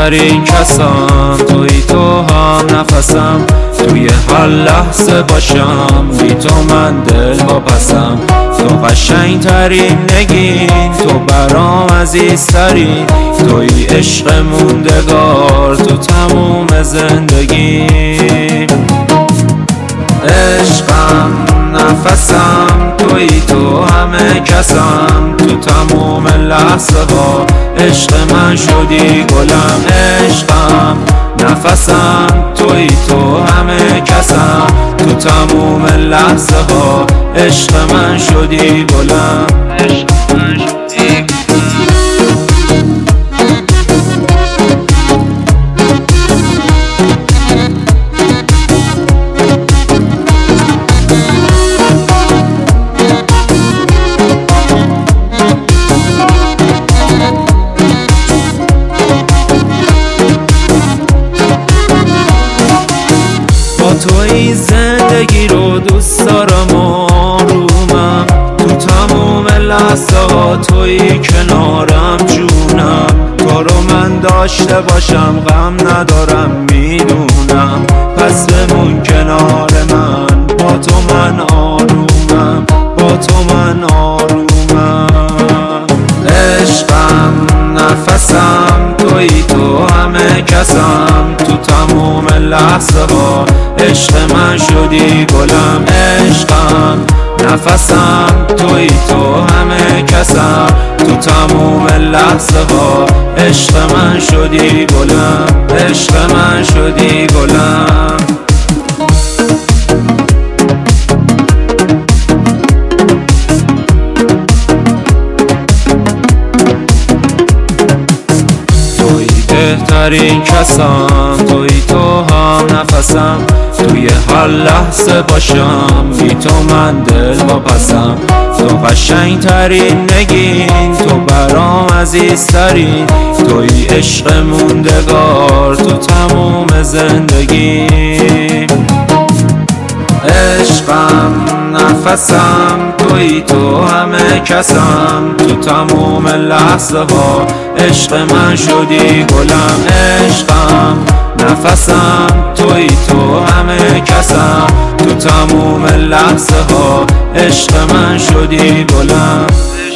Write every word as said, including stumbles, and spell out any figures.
بهترین کسم، توی تو هم نفسم، توی هر لحظه باشم، بی تو من دل واپسم. تو قشنگ ترین نگین، تو برام عزیزترین، توی عشق موندگار، تو تموم زندگی. عشقم نفسم، توی تو همه کسم، تو تموم لحظه ها عشق من شدی گلم. عشقم نفسم، توی تو همه کسم، تو تموم لحظه ها عشق من شدی گلم. عشق من شدی گلم. توی زندگی رو دوست دارم آرومم، تو تموم لحظه ها توی کنارم جونم. تو رو من داشته باشم غم ندارم میدونم، پس بمون کنار من، با تو من آرومم، با تو من آرومم. عشقم نفسم، توی تو همه کسم، تو تموم لحظه ها عشق من شدی گلم. عشقم نفسم، توی تو همه کسم، تو تموم لحظه ها عشق من شدی گلم. عشق من شدی گلم. بهترین کسم، توی تو هم نفسم، توی هر لحظه باشم، بی تو من دل واپسم. تو قشنگ ترین نگین، تو برام عزیزترین، توی عشق موندگار، تو تموم زندگی. عشقم نفسم، توی تو همه کسم، تو تموم لحظه ها عشق من شدی گلم. عشقم نفسم، توی تو همه کسم، تو تموم لحظه ها عشق من شدی گلم.